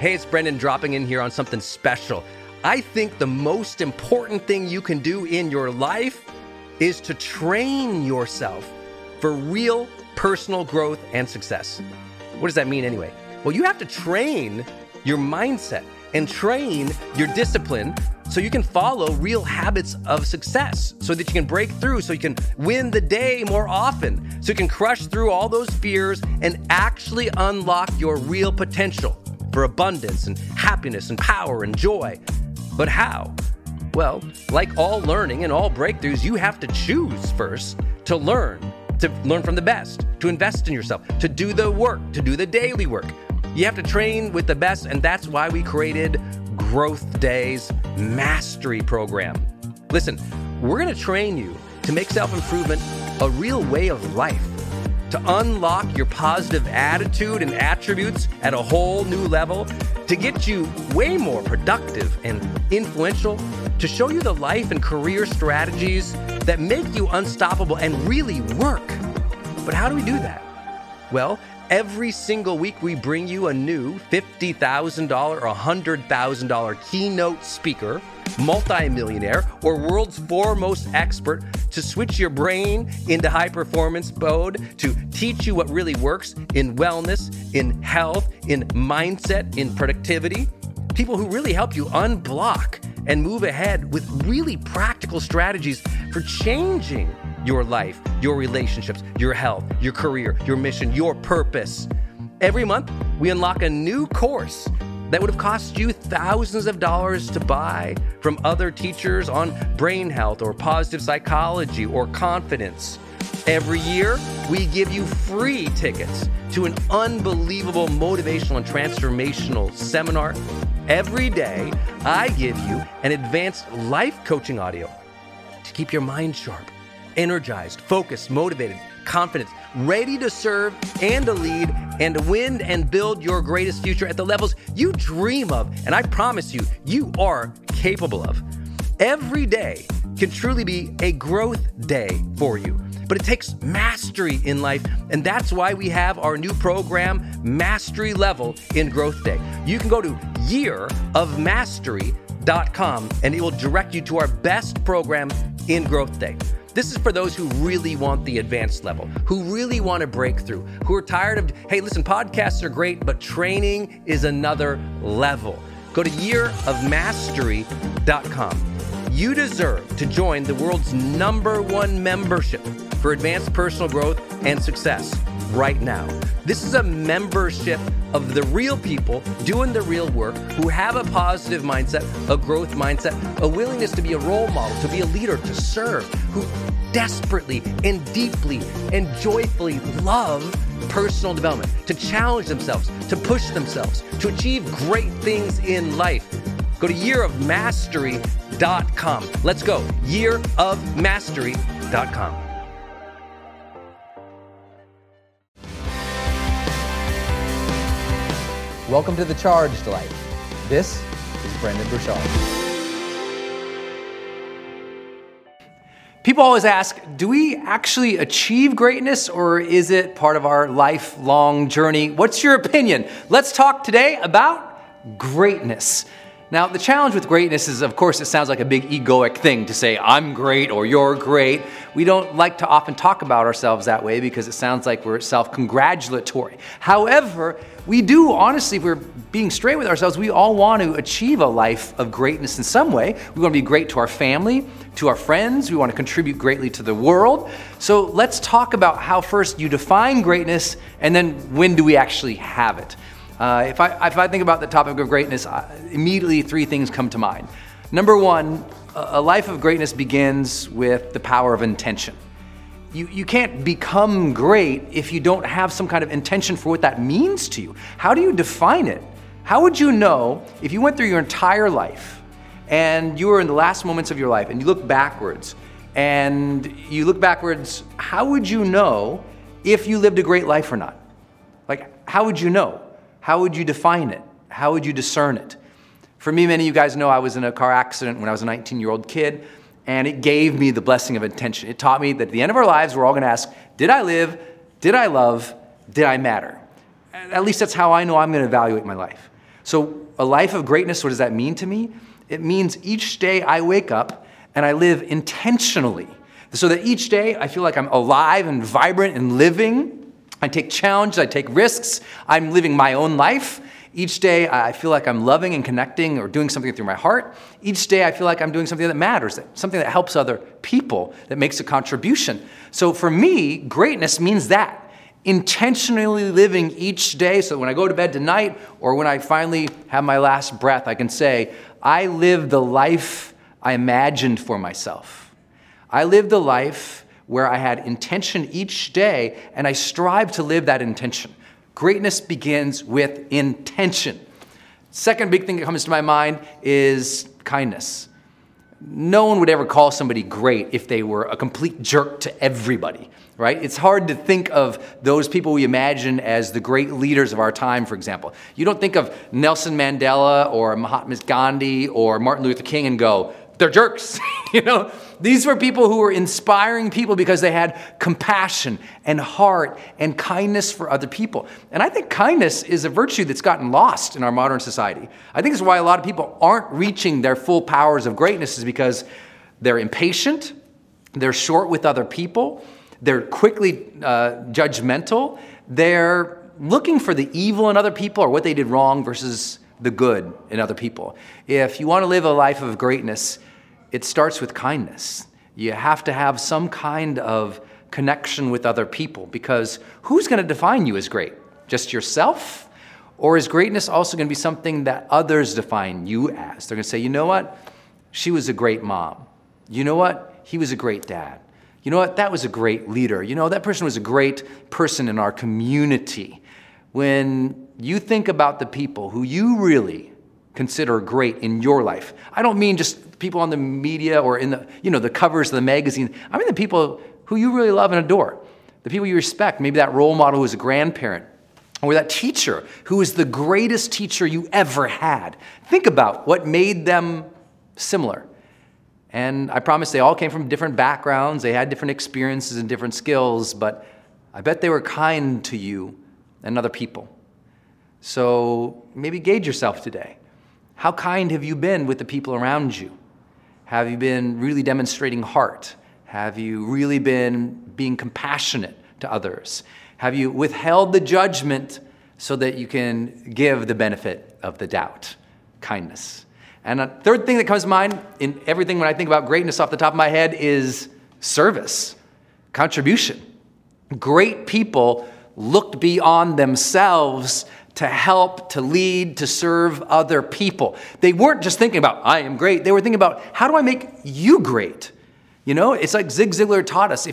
Hey, it's Brendan dropping in here on something special. I think the most important thing you can do in your life is to train yourself for real personal growth and success. What does that mean anyway? Well, you have to train your mindset and train your discipline so you can follow real habits of success, so that you can break through, so you can win the day more often, so you can crush through all those fears and actually unlock your real potential for abundance and happiness and power and joy. But how? Well, like all learning and all breakthroughs, you have to choose first to learn from the best, to invest in yourself, to do the work, to do the daily work. You have to train with the best, and that's why we created Growth Day's Mastery Program. Listen, we're going to train you to make self-improvement a real way of life, to unlock your positive attitude and attributes at a whole new level, to get you way more productive and influential, to show you the life and career strategies that make you unstoppable and really work. But how do we do that? Well, every single week we bring you a new $50,000 or $100,000 keynote speaker, multimillionaire, or world's foremost expert to switch your brain into high performance mode, to teach you what really works in wellness, in health, in mindset, in productivity. People who really help you unblock and move ahead with really practical strategies for changing your life, your relationships, your health, your career, your mission, your purpose. Every month, we unlock a new course that would have cost you thousands of dollars to buy from other teachers on brain health or positive psychology or confidence. Every year, we give you free tickets to an unbelievable motivational and transformational seminar. Every day, I give you an advanced life coaching audio to keep your mind sharp, energized, focused, motivated, confident, ready to serve and to lead and to win and build your greatest future at the levels you dream of. And I promise you, you are capable of. Every day can truly be a growth day for you. But it takes mastery in life, and that's why we have our new program, Mastery Level in Growth Day. You can go to yearofmastery.com, and it will direct you to our best program in Growth Day. This is for those who really want the advanced level, who really want to break through, who are tired of, hey, listen, podcasts are great, but training is another level. Go to yearofmastery.com. You deserve to join the world's #1 membership for advanced personal growth and success right now. This is a membership of the real people doing the real work, who have a positive mindset, a growth mindset, a willingness to be a role model, to be a leader, to serve, who desperately and deeply and joyfully love personal development, to challenge themselves, to push themselves, to achieve great things in life. Go to yearofmastery.com. Let's go. yearofmastery.com. Welcome to The Charged Life. This is Brendon Burchard. People always ask, do we actually achieve greatness, or is it part of our lifelong journey? What's your opinion? Let's talk today about greatness. Now, the challenge with greatness is, of course, it sounds like a big egoic thing to say, I'm great or you're great. We don't like to often talk about ourselves that way because it sounds like we're self-congratulatory. However, we do, honestly, if we're being straight with ourselves, we all want to achieve a life of greatness in some way. We want to be great to our family, to our friends. We want to contribute greatly to the world. So let's talk about how first you define greatness, and then when do we actually have it. If I think about the topic of greatness, immediately 3 things come to mind. Number 1, a life of greatness begins with the power of intention. You can't become great if you don't have some kind of intention for what that means to you. How do you define it? How would you know if you went through your entire life and you were in the last moments of your life and you look backwards, how would you know if you lived a great life or not? Like, how would you know? How would you define it? How would you discern it? For me, many of you guys know I was in a car accident when I was a 19-year-old kid, and it gave me the blessing of intention. It taught me that at the end of our lives, we're all going to ask, did I live? Did I love? Did I matter? At least that's how I know I'm going to evaluate my life. So a life of greatness, what does that mean to me? It means each day I wake up and I live intentionally, so that each day I feel like I'm alive and vibrant and living. I take challenges, I take risks, I'm living my own life. Each day I feel like I'm loving and connecting or doing something through my heart. Each day I feel like I'm doing something that matters, something that helps other people, that makes a contribution. So for me, greatness means that. Intentionally living each day, so when I go to bed tonight or when I finally have my last breath, I can say, I live the life I imagined for myself. I lived a life where I had intention each day, and I strive to live that intention. Greatness begins with intention. Second big thing that comes to my mind is kindness. No one would ever call somebody great if they were a complete jerk to everybody, right? It's hard to think of those people we imagine as the great leaders of our time, for example. You don't think of Nelson Mandela or Mahatma Gandhi or Martin Luther King and go, they're jerks. These were people who were inspiring people because they had compassion and heart and kindness for other people. And I think kindness is a virtue that's gotten lost in our modern society. I think it's why a lot of people aren't reaching their full powers of greatness, is because they're impatient, they're short with other people, they're quickly judgmental, they're looking for the evil in other people or what they did wrong versus the good in other people. If you want to live a life of greatness, it starts with kindness. You have to have some kind of connection with other people, because who's going to define you as great? Just yourself? Or is greatness also going to be something that others define you as? They're going to say, you know what? She was a great mom. You know what? He was a great dad. You know what? That was a great leader. You know, that person was a great person in our community. When you think about the people who you really consider great in your life, I don't mean just people on the media or in the covers of the magazine. I mean the people who you really love and adore, the people you respect, maybe that role model who is a grandparent, or that teacher who is the greatest teacher you ever had. Think about what made them similar. And I promise they all came from different backgrounds, they had different experiences and different skills, but I bet they were kind to you and other people. So maybe gauge yourself today. How kind have you been with the people around you? Have you been really demonstrating heart? Have you really been being compassionate to others? Have you withheld the judgment so that you can give the benefit of the doubt? Kindness. And a third thing that comes to mind in everything when I think about greatness off the top of my head is service, contribution. Great people looked beyond themselves to help, to lead, to serve other people. They weren't just thinking about, I am great. They were thinking about, how do I make you great? It's like Zig Ziglar taught us,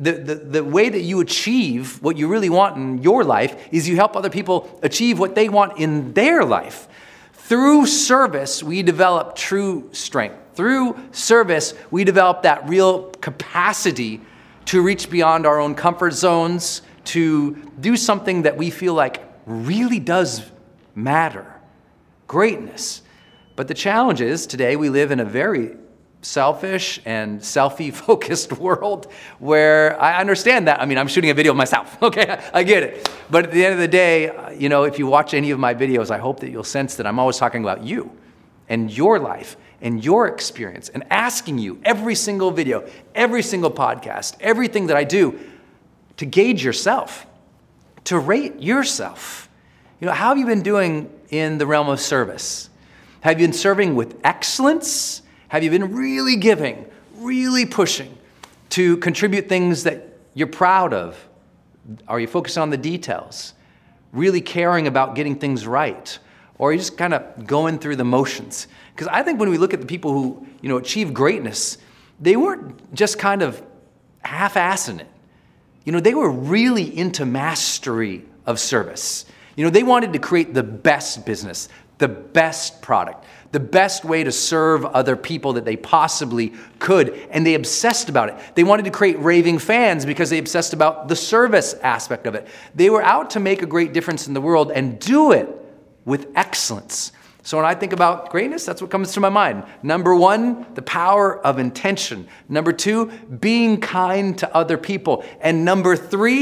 the way that you achieve what you really want in your life is you help other people achieve what they want in their life. Through service, we develop true strength. Through service, we develop that real capacity to reach beyond our own comfort zones, to do something that we feel like really does matter. Greatness. But the challenge is, today we live in a very selfish and selfie-focused world where I understand that. I mean, I'm shooting a video of myself, okay? I get it. But at the end of the day, if you watch any of my videos, I hope that you'll sense that I'm always talking about you and your life and your experience, and asking you every single video, every single podcast, everything that I do to gauge yourself, to rate yourself. How have you been doing in the realm of service? Have you been serving with excellence? Have you been really giving, really pushing to contribute things that you're proud of? Are you focused on the details? Really caring about getting things right? Or are you just kind of going through the motions? Because I think when we look at the people who, achieve greatness, they weren't just kind of half-assing it. They were really into mastery of service. They wanted to create the best business, the best product, the best way to serve other people that they possibly could, and they obsessed about it. They wanted to create raving fans because they obsessed about the service aspect of it. They were out to make a great difference in the world and do it with excellence. So when I think about greatness, that's what comes to my mind. Number one, the power of intention. Number two, being kind to other people. And number three,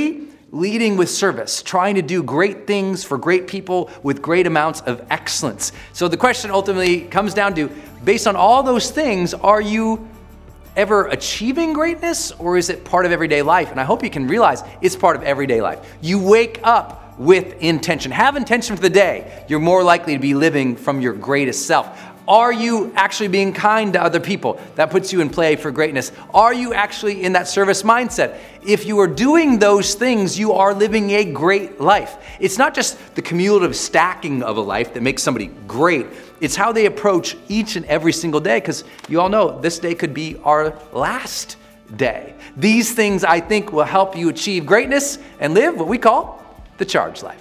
leading with service, trying to do great things for great people with great amounts of excellence. So the question ultimately comes down to, based on all those things, are you ever achieving greatness, or is it part of everyday life? And I hope you can realize it's part of everyday life. You wake up with intention. Have intention for the day. You're more likely to be living from your greatest self. Are you actually being kind to other people? That puts you in play for greatness. Are you actually in that service mindset? If you are doing those things, you are living a great life. It's not just the cumulative stacking of a life that makes somebody great. It's how they approach each and every single day, because you all know this day could be our last day. These things, I think, will help you achieve greatness and live what we call the charged life.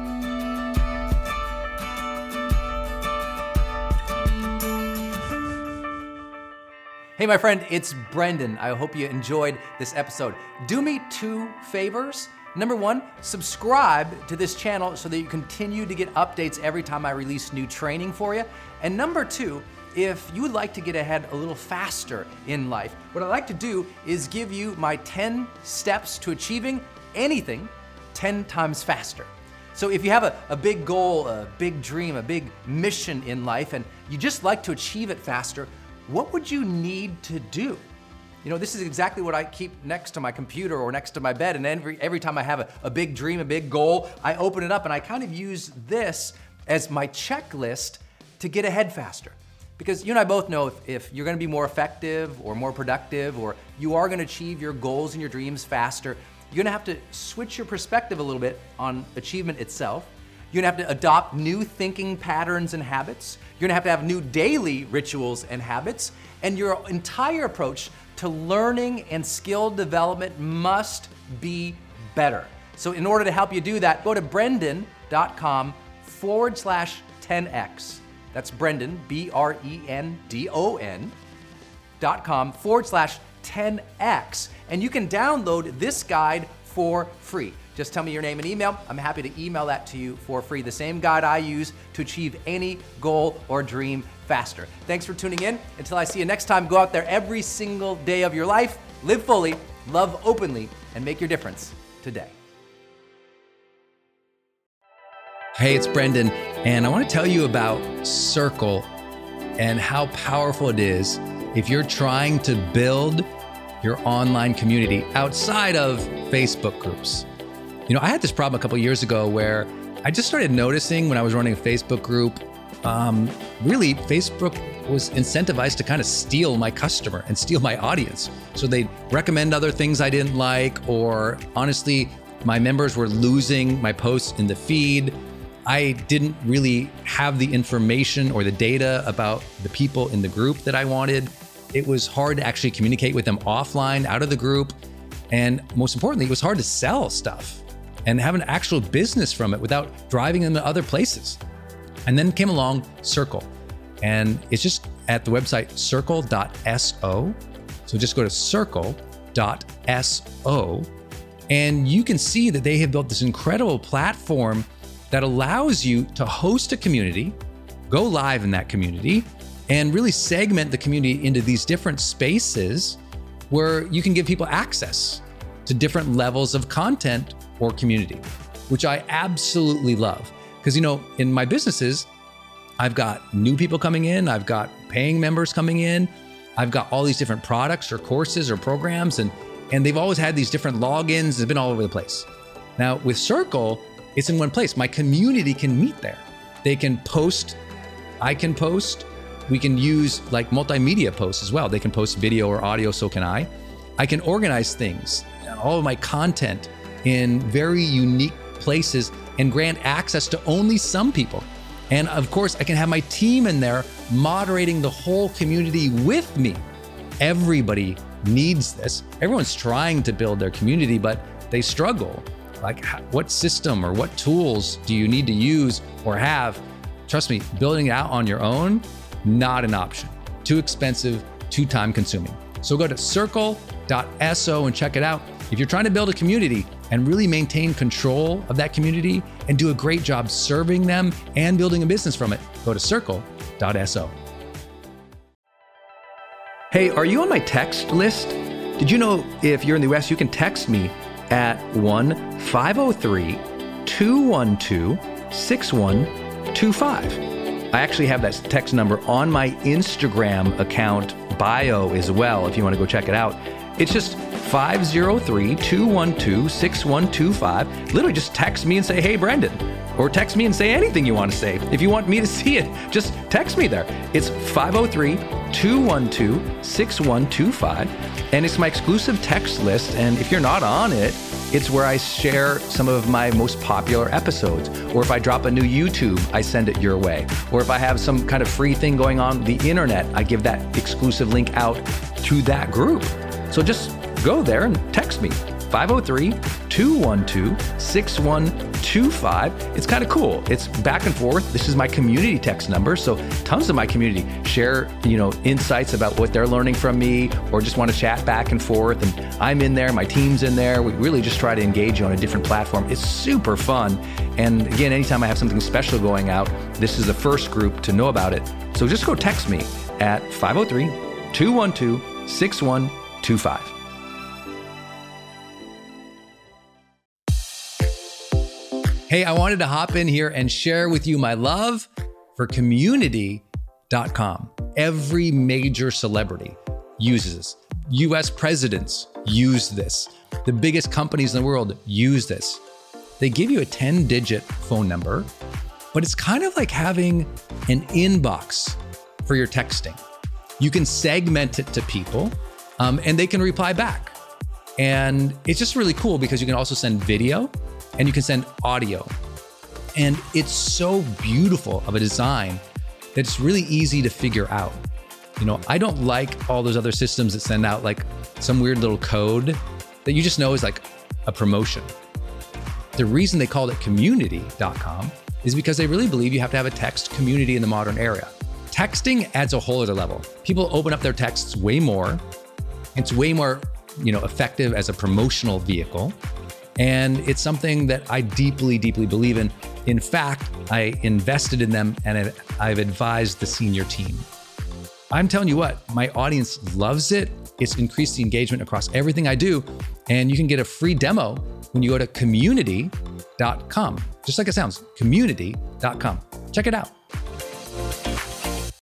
Hey, my friend, it's Brendan. I hope you enjoyed this episode. Do me 2 favors. Number 1, subscribe to this channel so that you continue to get updates every time I release new training for you. And number 2, if you would like to get ahead a little faster in life, what I like to do is give you my 10 steps to achieving anything 10 times faster. So if you have a big goal, a big dream, a big mission in life, and you just like to achieve it faster, what would you need to do? You know, this is exactly what I keep next to my computer or next to my bed, and every time I have a big dream, a big goal, I open it up and I kind of use this as my checklist to get ahead faster. Because you and I both know if you're gonna be more effective or more productive, or you are gonna achieve your goals and your dreams faster, you're gonna have to switch your perspective a little bit on achievement itself. You're gonna have to adopt new thinking patterns and habits. You're gonna have new daily rituals and habits. And your entire approach to learning and skill development must be better. So in order to help you do that, go to brendan.com/10x. That's Brendan, BRENDON.com/10x. And you can download this guide for free. Just tell me your name and email. I'm happy to email that to you for free. The same guide I use to achieve any goal or dream faster. Thanks for tuning in. Until I see you next time, go out there every single day of your life, live fully, love openly, and make your difference today. Hey, it's Brendan, and I want to tell you about Circle and how powerful it is if you're trying to build your online community outside of Facebook groups. You know, I had this problem a couple years ago where I just started noticing when I was running a Facebook group, really Facebook was incentivized to kind of steal my customer and steal my audience. So they'd recommend other things I didn't like, or honestly, my members were losing my posts in the feed. I didn't really have the information or the data about the people in the group that I wanted. It was hard to actually communicate with them offline, out of the group. And most importantly, it was hard to sell stuff and have an actual business from it without driving them to other places. And then came along Circle. And it's just at the website circle.so. So just go to circle.so. And you can see that they have built this incredible platform that allows you to host a community, go live in that community, and really segment the community into these different spaces where you can give people access to different levels of content or community, which I absolutely love. Because, you know, in my businesses, I've got new people coming in, I've got paying members coming in, I've got all these different products or courses or programs, and they've always had these different logins. They've been all over the place. Now with Circle, it's in one place. My community can meet there. They can post, I can post, we can use like multimedia posts as well. They can post video or audio, so can I. I can organize things, all of my content in very unique places and grant access to only some people. And of course, I can have my team in there moderating the whole community with me. Everybody needs this. Everyone's trying to build their community, but they struggle. Like, what system or what tools do you need to use or have? Trust me, building it out on your own, not an option. Too expensive, too time consuming. So go to circle.so and check it out. If you're trying to build a community and really maintain control of that community and do a great job serving them and building a business from it, go to circle.so. Hey, are you on my text list? Did you know if you're in the US, you can text me at 1-503-212-6125. I actually have that text number on my Instagram account bio as well, if you want to go check it out. It's just 503-212-6125. Literally just text me and say, hey, Brendan. Or text me and say anything you want to say. If you want me to see it, just text me there. It's 503-212-6125. And it's my exclusive text list. And if you're not on it, it's where I share some of my most popular episodes. Or if I drop a new YouTube, I send it your way. Or if I have some kind of free thing going on the internet, I give that exclusive link out to that group. So just go there and text me, 503-212-6125. It's kind of cool. It's back and forth. This is my community text number. So tons of my community share, insights about what they're learning from me, or just want to chat back and forth. And I'm in there, my team's in there. We really just try to engage you on a different platform. It's super fun. And again, anytime I have something special going out, this is the first group to know about it. So just go text me at 503-212-6125. Hey, I wanted to hop in here and share with you my love for Community.com. Every major celebrity uses this. US presidents use this. The biggest companies in the world use this. They give you a 10-digit phone number, but it's kind of like having an inbox for your texting. You can segment it to people, and they can reply back. And it's just really cool because you can also send video and you can send audio. And it's so beautiful of a design that it's really easy to figure out. I don't like all those other systems that send out like some weird little code that you just know is like a promotion. The reason they called it Community.com is because they really believe you have to have a text community in the modern era. Texting adds a whole other level. People open up their texts way more. It's way more, effective as a promotional vehicle. And it's something that I deeply, deeply believe in. In fact, I invested in them and I've advised the senior team. I'm telling you what, my audience loves it. It's increased the engagement across everything I do. And you can get a free demo when you go to community.com. Just like it sounds, community.com. Check it out.